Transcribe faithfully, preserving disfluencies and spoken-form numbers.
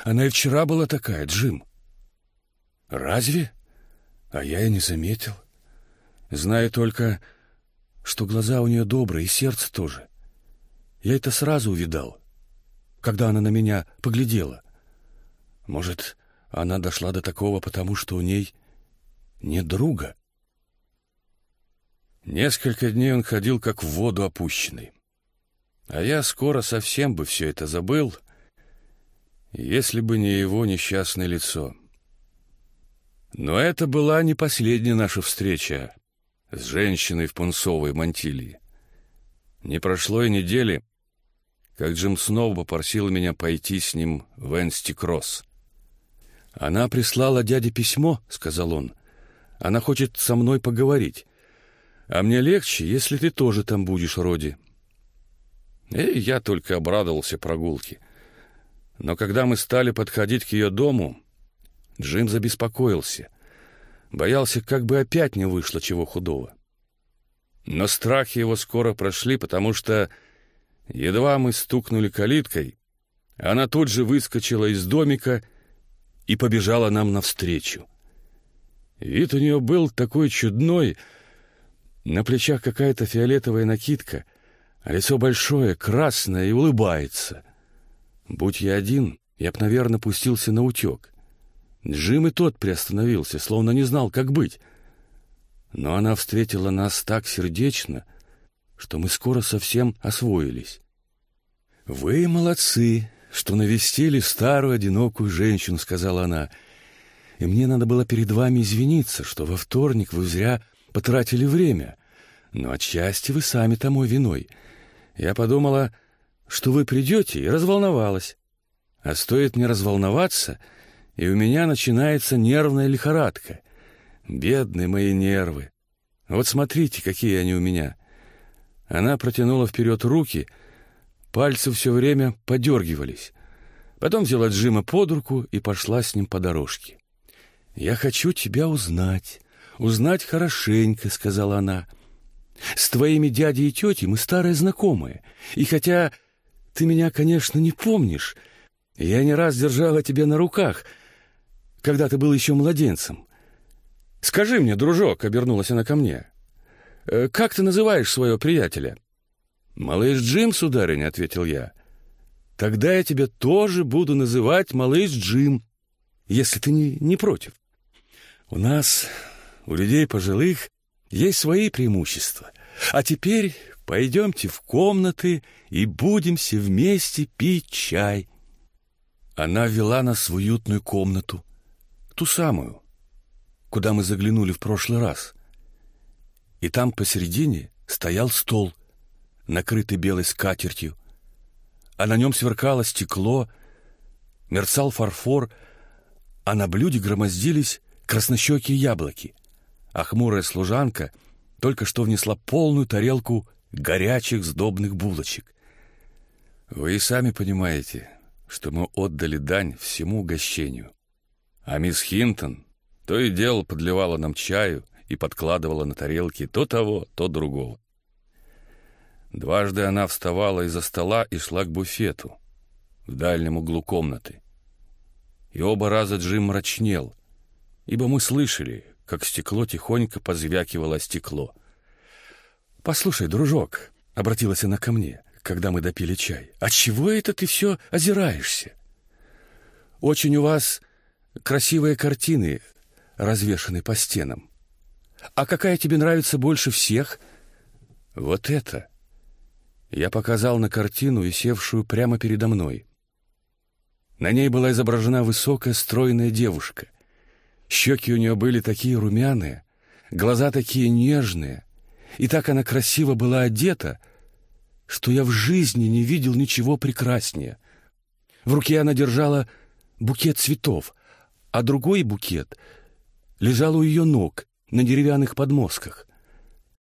Она и вчера была такая, Джим. Разве? А я и не заметил. Знаю только, что глаза у нее добрые, и сердце тоже. Я это сразу увидал, когда она на меня поглядела. Может, она дошла до такого, потому что у ней нет друга? Несколько дней он ходил, как в воду опущенный. А я скоро совсем бы все это забыл, если бы не его несчастное лицо. Но это была не последняя наша встреча с женщиной в пунцовой мантилии. Не прошло и недели, как Джим снова попросил меня пойти с ним в Энсти-Кросс. «Она прислала дяде письмо», — сказал он. «Она хочет со мной поговорить. А мне легче, если ты тоже там будешь, Роди». И я только обрадовался прогулке. Но когда мы стали подходить к ее дому, Джим забеспокоился. Боялся, как бы опять не вышло чего худого. Но страхи его скоро прошли, потому что едва мы стукнули калиткой, она тут же выскочила из домика и побежала нам навстречу. Вид у нее был такой чудной, на плечах какая-то фиолетовая накидка, а лицо большое, красное и улыбается. Будь я один, я б, наверное, пустился наутек. Джим и тот приостановился, словно не знал, как быть. Но она встретила нас так сердечно, что мы скоро совсем освоились. «Вы молодцы, что навестили старую одинокую женщину», — сказала она. «И мне надо было перед вами извиниться, что во вторник вы зря потратили время. Но отчасти вы сами тому виной. Я подумала, что вы придете, и разволновалась. А стоит мне разволноваться, и у меня начинается нервная лихорадка. Бедные мои нервы. Вот смотрите, какие они у меня». Она протянула вперед руки, пальцы все время подергивались. Потом взяла Джима под руку и пошла с ним по дорожке. «Я хочу тебя узнать, узнать хорошенько», — сказала она. «С твоими дядей и тетей мы старые знакомые, и хотя ты меня, конечно, не помнишь, я не раз держала тебя на руках, когда ты был еще младенцем. Скажи мне, дружок», — обернулась она ко мне, — «как ты называешь своего приятеля?» «Малыш Джим, сударыня», — ответил я. «Тогда я тебя тоже буду называть малыш Джим, если ты не, не против. У нас, у людей пожилых, есть свои преимущества. А теперь пойдемте в комнаты и будем все вместе пить чай». Она ввела нас в уютную комнату, ту самую, куда мы заглянули в прошлый раз. И там посередине стоял стол, накрытый белой скатертью, а на нем сверкало стекло, мерцал фарфор, а на блюде громоздились краснощекие яблоки, а хмурая служанка только что внесла полную тарелку горячих сдобных булочек. Вы и сами понимаете, что мы отдали дань всему угощению. А мисс Хинтон то и дело подливала нам чаю и подкладывала на тарелки то того, то другого. Дважды она вставала из-за стола и шла к буфету в дальнем углу комнаты. И оба раза Джим мрачнел, ибо мы слышали, как стекло тихонько позвякивало о стекло. «Послушай, дружок», — обратилась она ко мне, когда мы допили чай, — «отчего это ты все озираешься? Очень у вас красивые картины развешаны по стенам. А какая тебе нравится больше всех?» «Вот это!» Я показал на картину, висевшую прямо передо мной. На ней была изображена высокая, стройная девушка. Щеки у нее были такие румяные, глаза такие нежные, и так она красиво была одета, что я в жизни не видел ничего прекраснее. В руке она держала букет цветов, а другой букет лежал у ее ног на деревянных подмостках.